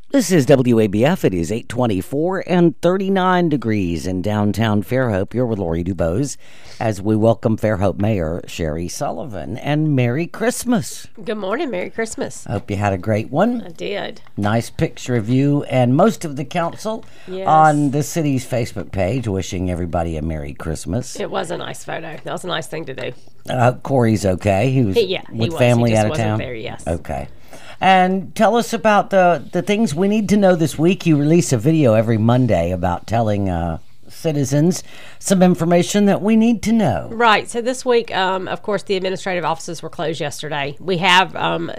This is WABF. It is 8:24 and 39 degrees in downtown Fairhope. You're with Lori Dubose as we welcome Fairhope Mayor Sherry Sullivan. And Merry Christmas. Good morning. Merry Christmas. I hope you had a great one. I did. Nice picture of you and most of the council on the city's Facebook page wishing everybody a Merry Christmas. It was a nice photo. That was a nice thing to do. Corey's okay. He was with family out of town. There, yes. Okay. And tell us about the things we need to know this week. You release a video every Monday about telling citizens some information that we need to know. Right. So this week, of course, the administrative offices were closed yesterday. We have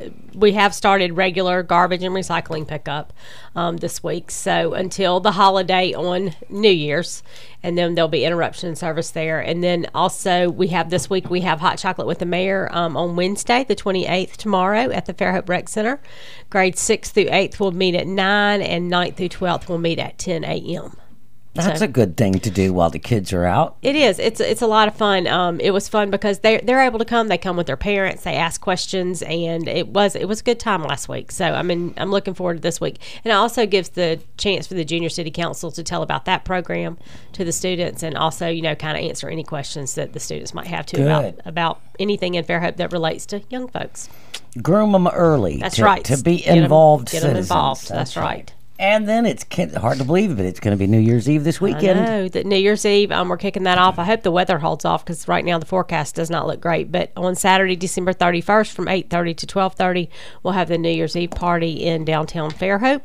started regular garbage and recycling pickup this week. So until the holiday on New Year's, and then there'll be interruption in service there. And then also we have hot chocolate with the mayor on Wednesday, the 28th, tomorrow at the Fairhope Rec Center. Grades 6th through 8th will meet at 9, and 9th through 12th will meet at 10 a.m. That's a good thing to do while the kids are out. It is. It's a lot of fun. It was fun because they're able to come. They come with their parents. They ask questions, and it was a good time last week. So I'm looking forward to this week. And it also gives the chance for the Junior City Council to tell about that program to the students, and also kind of answer any questions that the students might have about anything in Fairhope that relates to young folks. Groom them early. That's right. To be involved. Get them involved. That's right. And then it's hard to believe, but it's going to be New Year's Eve this weekend. I know that New Year's Eve, we're kicking that off. I hope the weather holds off because right now the forecast does not look great. But on Saturday, December 31st, from 8:30 to 12:30, we'll have the New Year's Eve party in downtown Fairhope.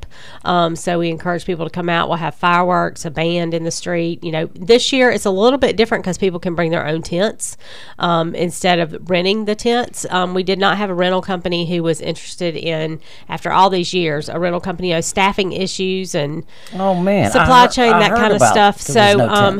So we encourage people to come out. We'll have fireworks, a band in the street. This year it's a little bit different because people can bring their own tents instead of renting the tents. We did not have a rental company who was interested in, after all these years, a rental company, staffing issues and supply chain, that kind of stuff. So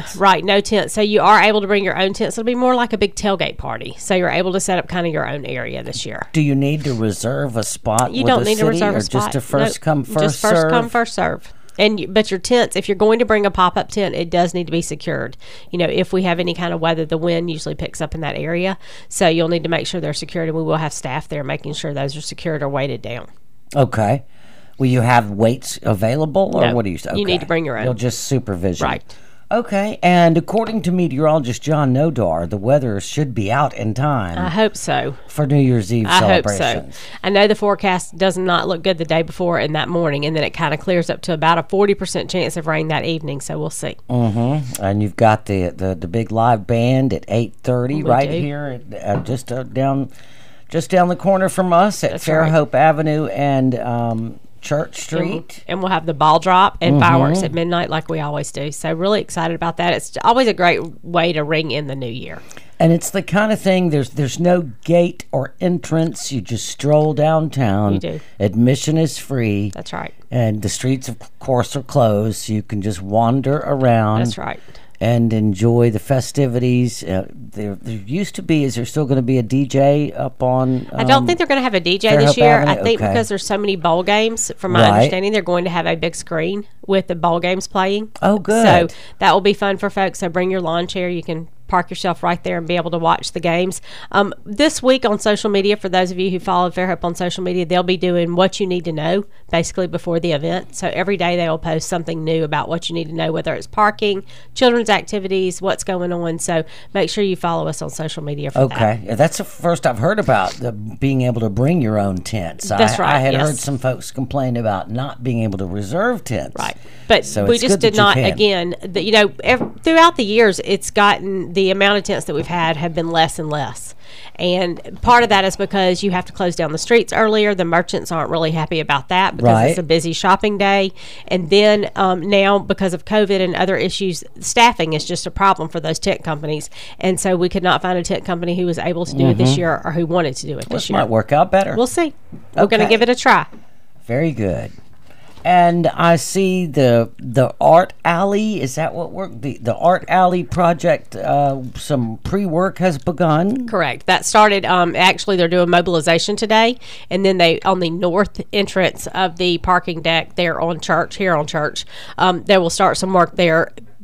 no tents. So you are able to bring your own tents. It'll be more like a big tailgate party. So you're able to set up kind of your own area this year. Do you need to reserve a spot? You don't need to reserve a spot. Just a first come, first serve? Just first come, first serve. But your tents, if you're going to bring a pop-up tent, it does need to be secured. If we have any kind of weather, the wind usually picks up in that area. So you'll need to make sure they're secured, and we will have staff there making sure those are secured or weighted down. Okay. Will you have weights available, or what do you say? Okay. You need to bring your own. You'll just supervision. Right. Okay, and according to meteorologist John Nodar, the weather should be out in time. I hope so. For New Year's Eve celebrations. I hope so. I know the forecast does not look good the day before and that morning, and then it kind of clears up to about a 40% chance of rain that evening, so we'll see. Mm-hmm. And you've got the big live band at 8:30 right here, just down the corner from us at Fairhope Avenue and Church Street. And we'll have the ball drop and fireworks at midnight like we always do. So really excited about that. It's always a great way to ring in the new year. And it's the kind of thing, there's no gate or entrance. You just stroll downtown. You do. Admission is free. That's right. And the streets, of course, are closed, so you can just wander around. That's right. And enjoy the festivities. There used to be, is there still going to be a DJ up on? I don't think they're going to have a DJ Fairhope this year. Avenue? I think because there's so many bowl games, from my understanding, they're going to have a big screen with the bowl games playing. Oh, good. So that will be fun for folks. So bring your lawn chair. You can park yourself right there and be able to watch the games. This week on social media, for those of you who follow Fairhope on social media, they'll be doing what you need to know basically before the event. So every day they will post something new about what you need to know, whether it's parking, children's activities, what's going on. So make sure you follow us on social media for that. Okay. That's the first I've heard about being able to bring your own tents. That's right. I had heard some folks complain about not being able to reserve tents. Right. But so we just did not, again, throughout the years, it's gotten, the amount of tents that we've had have been less and less. And part of that is because you have to close down the streets earlier. The merchants aren't really happy about that because it's a busy shopping day. And then now, because of COVID and other issues, staffing is just a problem for those tent companies. And so we could not find a tent company who was able to do it this year or who wanted to do it this year. Might work out better. We'll see. We're going to give it a try. Very good. And I see the Art Alley. Is that what the Art Alley project? Some pre-work has begun. Correct. That started. Actually, they're doing mobilization today, and then they on the north entrance of the parking deck there on Church. They will start some work there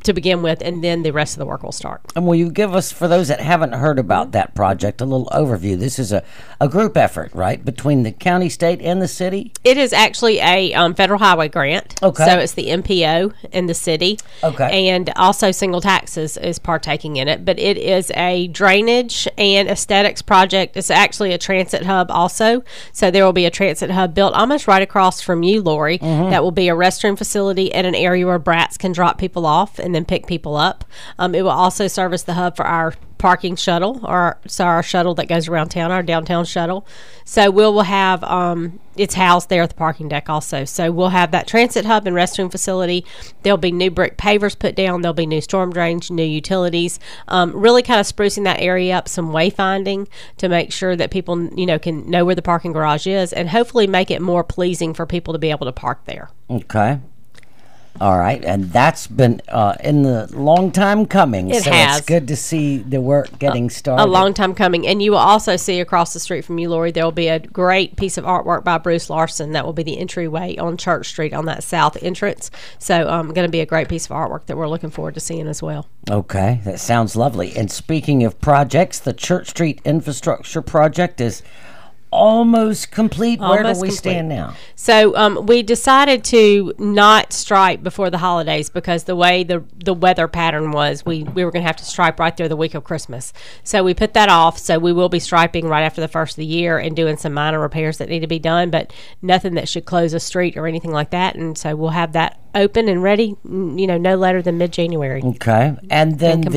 to begin with, and then the rest of the work will start. And will you give us, for those that haven't heard about that project, a little overview? This is a group effort, right, between the county, state, and the city? It is actually a federal highway grant. Okay. So it's the MPO and the city. Okay. And also Single Taxes is partaking in it. But it is a drainage and aesthetics project. It's actually a transit hub also. So there will be a transit hub built almost right across from you, Lori. That will be a restroom facility and an area where brats can drop people off and then pick people up. It will also serve as the hub for our parking shuttle, our shuttle that goes around town, our downtown shuttle. So we'll have it's housed there at the parking deck also. So we'll have that transit hub and restroom facility. There'll be new brick pavers put down. There'll be new storm drains, new utilities. Really kind of sprucing that area up, some wayfinding to make sure that people can know where the parking garage is, and hopefully make it more pleasing for people to be able to park there. Okay. All right, and that's been in the long time coming. It so has. It's good to see the work getting started. A long time coming. And you will also see across the street from you, Lori, there will be a great piece of artwork by Bruce Larson. That will be the entryway on Church Street on that south entrance. So going to be a great piece of artwork that we're looking forward to seeing as well. Okay, that sounds lovely. And speaking of projects, the Church Street Infrastructure Project is almost complete. Where do we stand now? So we decided to not stripe before the holidays because the way the weather pattern was, we were going to have to stripe right there the week of Christmas. So we put that off. So we will be striping right after the first of the year and doing some minor repairs that need to be done, but nothing that should close a street or anything like that. And so we'll have that open and ready, no later than mid-January. Okay. And then the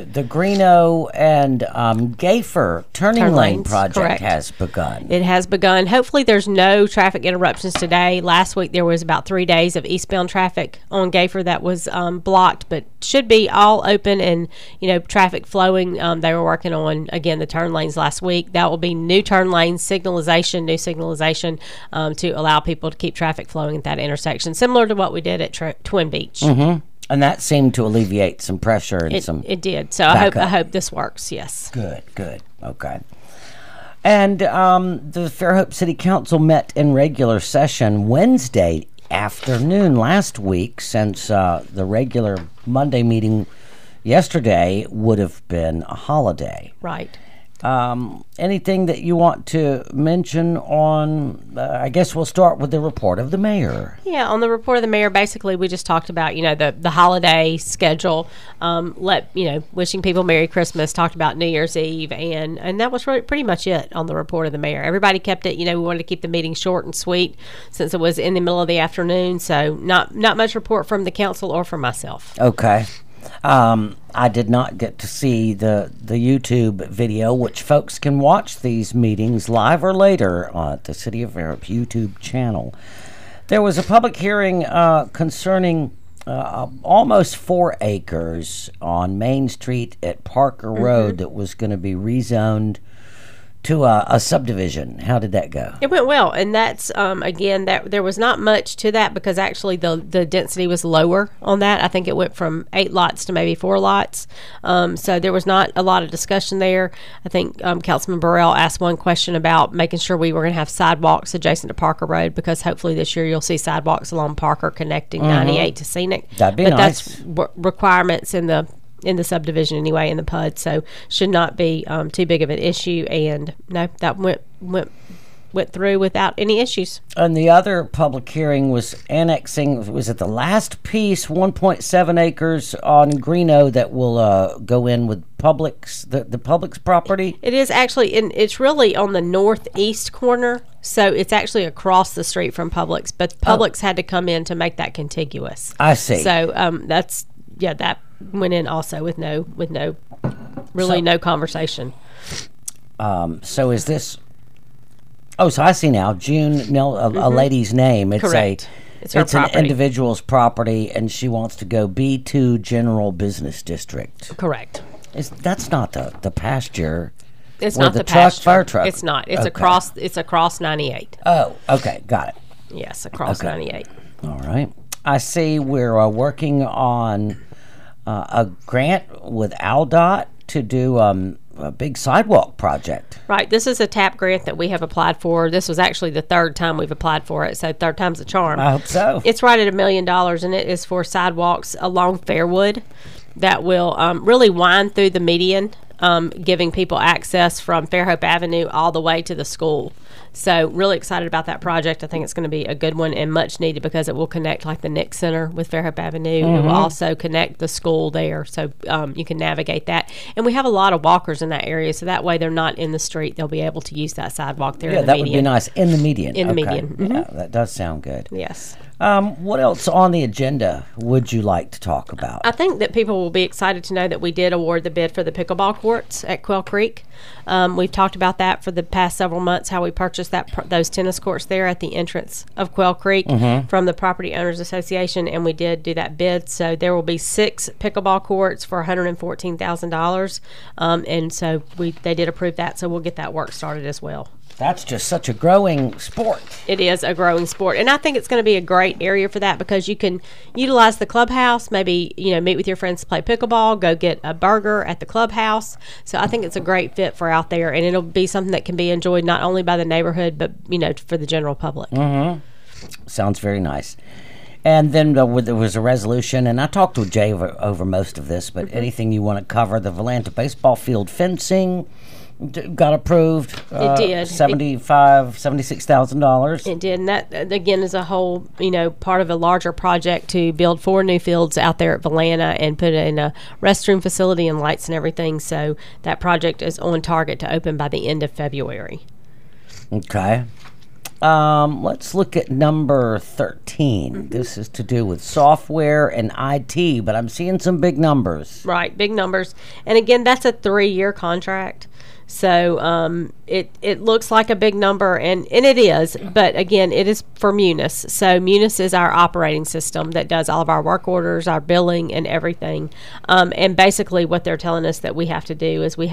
Greeno and Gayfer turning lane project correct. has begun. It has begun. Hopefully there's no traffic interruptions today. Last week there was about 3 days of eastbound traffic on Gayfer that was blocked, but should be all open and, traffic flowing. They were working on, again, the turn lanes last week. That will be new turn lanes, new signalization to allow people to keep traffic flowing at that intersection, similar to what we did at Twin Beach. Mm-hmm. And that seemed to alleviate some pressure and it did. So I hope this works. Yes. Good. Okay. And the Fairhope City Council met in regular session Wednesday afternoon last week, since the regular Monday meeting yesterday would have been a holiday. Right. Anything that you want to mention on, I guess we'll start with the report of the mayor. Yeah, on the report of the mayor, basically we just talked about, the holiday schedule, wishing people Merry Christmas, talked about New Year's Eve, and that was pretty much it on the report of the mayor. Everybody kept it, we wanted to keep the meeting short and sweet since it was in the middle of the afternoon, so not much report from the council or from myself. Okay. I did not get to see the YouTube video, which folks can watch these meetings live or later at the City of Fairhope YouTube channel. There was a public hearing concerning almost 4 acres on Main Street at Parker Road that was going to be rezoned to a subdivision. How did that go? It went well, and that's again, that there was not much to that because actually the density was lower on that. I think it went from 8 lots to maybe 4 lots, so there was not a lot of discussion there. I think Councilman Burrell asked one question about making sure we were going to have sidewalks adjacent to Parker Road, because hopefully this year you'll see sidewalks along Parker connecting 98 to Scenic. That'd be nice. That's requirements in the subdivision anyway, in the PUD, so should not be too big of an issue. And no, that went through without any issues. And the other public hearing was annexing, was it the last piece, 1.7 acres on Greeno that will go in with Publix, the Publix property? It is actually, it's really on the northeast corner, so it's actually across the street from Publix, but Publix had to come in to make that contiguous. I see. So that went in also with no conversation. So is this? Oh, so I see now. June, a lady's name. It's correct. It's an individual's property, and she wants to go B2 General Business District. Correct. That's not the pasture. It's not the pasture. Fire truck. It's not. It's okay. It's across 98. Oh, okay, got it. Yes, across 98. All right. I see we're working on a grant with ALDOT to do a big sidewalk project. Right. This is a TAP grant that we have applied for. This was actually the third time we've applied for it, so third time's a charm. I hope so. It's right at $1 million, and it is for sidewalks along Fairwood that will really wind through the median, giving people access from Fairhope Avenue all the way to the school. So really excited about that project. I think it's going to be a good one and much needed because it will connect like the Nick Center with Fairhope Avenue. It will also connect the school there, so you can navigate that. And we have a lot of walkers in that area, so that way they're not in the street. They'll be able to use that sidewalk there in the median. Yeah, that would be nice. In the median. In the median. Mm-hmm. Yeah, that does sound good. Yes. What else on the agenda would you like to talk about? I think that people will be excited to know that we did award the bid for the pickleball courts at Quail Creek. We've talked about that for the past several months, how we purchased those tennis courts there at the entrance of Quail Creek from the Property Owners Association, and we did do that bid. So there will be 6 pickleball courts for $114,000, and so they did approve that, so we'll get that work started as well. That's just such a growing sport. It is a growing sport, and I think it's going to be a great area for that because you can utilize the clubhouse, maybe meet with your friends to play pickleball, go get a burger at the clubhouse. So I think it's a great fit for out there, and it'll be something that can be enjoyed not only by the neighborhood but for the general public. Sounds very nice. And then there was a resolution, and I talked with Jay over most of this, but anything you want to cover, the Volanta baseball field fencing got approved. It did. $76,000. It did, and that again is a whole, part of a larger project to build 4 new fields out there at Volanta and put in a restroom facility and lights and everything. So that project is on target to open by the end of February. Okay. Let's look at number 13. This is to do with software and IT, but I'm seeing some big numbers. Right, big numbers. And again, that's a 3-year contract. So it looks like a big number, and it is, but again, it is for Munis. So Munis is our operating system that does all of our work orders, our billing, and everything. And basically what they're telling us that we have to do is we're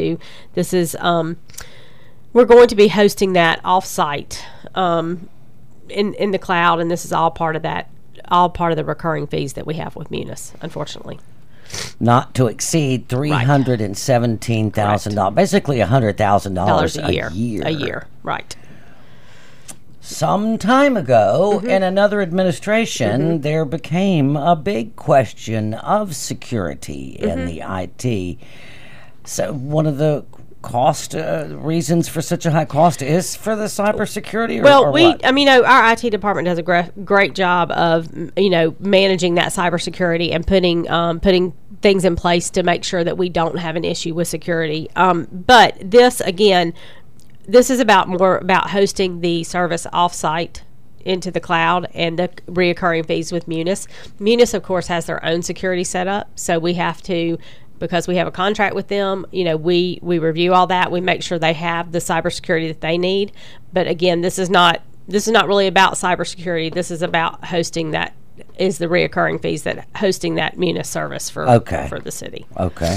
going to be hosting that off-site in the cloud, and this is all part of that, all part of the recurring fees that we have with Munis, unfortunately. Not to exceed $317,000, basically $100,000 a year. A year, right. Some time ago, in another administration, there became a big question of security in the IT. So one of the reasons for such a high cost is for the cybersecurity? Well, our IT department does a great job of, managing that cybersecurity and putting things in place to make sure that we don't have an issue with security. But this is more about hosting the service offsite into the cloud and the reoccurring fees with Munis. Munis, of course, has their own security setup, so we have to, because we have a contract with them, we review all that. We make sure they have the cybersecurity that they need. But again, this is not really about cybersecurity. This is about hosting that, is the reoccurring fees that hosting that Munis service for the city. Okay.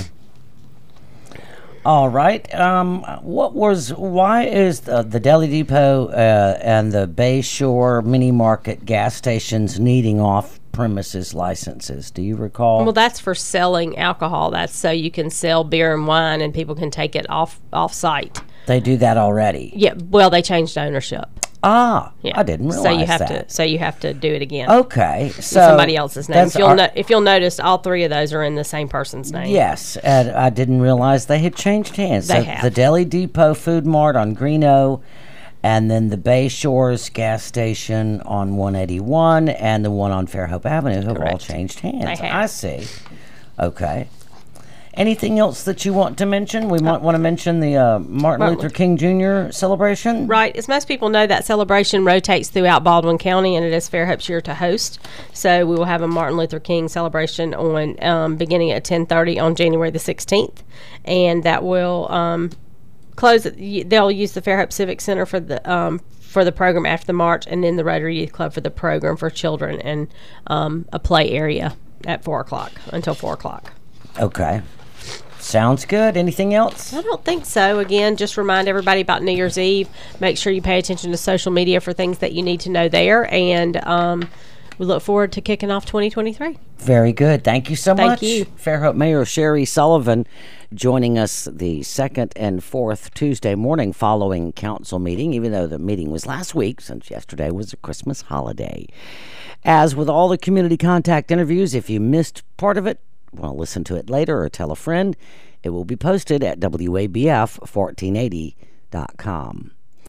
All right. Why is the Deli Depot and the Bay Shore Mini Market gas stations needing off-premises licenses? Do you recall? Well, that's for selling alcohol. That's so you can sell beer and wine and people can take it off-site. They do that already? Yeah. Well, they changed ownership. Yeah. I didn't realize So you have to do it again. Okay. So somebody else's name. If you'll notice, all 3 of those are in the same person's name. Yes, and I didn't realize they had changed hands. They have. The Deli Depot Food Mart on Greeno, and then the Bay Shores gas station on 181, and the one on Fairhope Avenue have all changed hands. They have. I see. Okay. Anything else that you want to mention? We might want to mention the Martin Luther King Jr. celebration. Right. As most people know, that celebration rotates throughout Baldwin County, and it is Fairhope's year to host. So we will have a Martin Luther King celebration on beginning at 10:30 on January the 16th, and that will close. They'll use the Fairhope Civic Center for the program after the march, and then the Rotary Youth Club for the program for children and a play area at 4:00 until 4:00. Okay. Sounds good. Anything else? I don't think so. Again, just remind everybody about New Year's Eve. Make sure you pay attention to social media for things that you need to know there. And we look forward to kicking off 2023. Very good. Thank you so much. Thank you. Fairhope Mayor Sherry Sullivan joining us the second and fourth Tuesday morning following council meeting, even though the meeting was last week, since yesterday was a Christmas holiday. As with all the community contact interviews, if you missed part of it, want to listen to it later or tell a friend, it will be posted at WABF1480.com.